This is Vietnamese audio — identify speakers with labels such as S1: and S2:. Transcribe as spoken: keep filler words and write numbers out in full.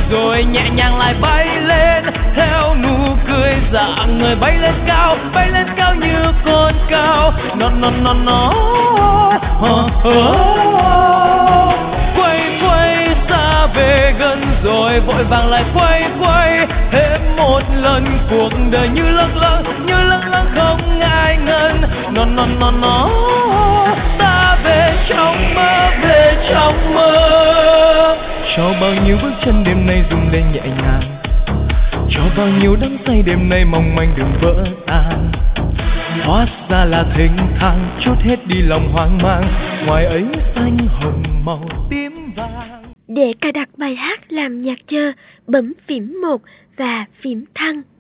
S1: rồi nhẹ nhàng lại bay lên theo nụ cười dạng người bay lên cao, bay lên cao như con cao. Nó nó nó nó quay quay xa về gần rồi vội vàng lại quay quay thêm một lần. Cuộc đời như lâng lâng như lâng lâng không ngại ngần. Nó nó nó nó ta về trong mơ, về trong mơ. Cho bao nhiêu bước chân đêm nay rung lên nhẹ nhàng, cho bao nhiêu đắm say đêm nay mong manh đừng vỡ tan. Hóa ra là thênh thang chút hết đi lòng hoang mang, ngoài ấy xanh hồng màu tím vàng.
S2: Để cài đặt bài hát làm nhạc chờ, bấm phím một và phím thăng.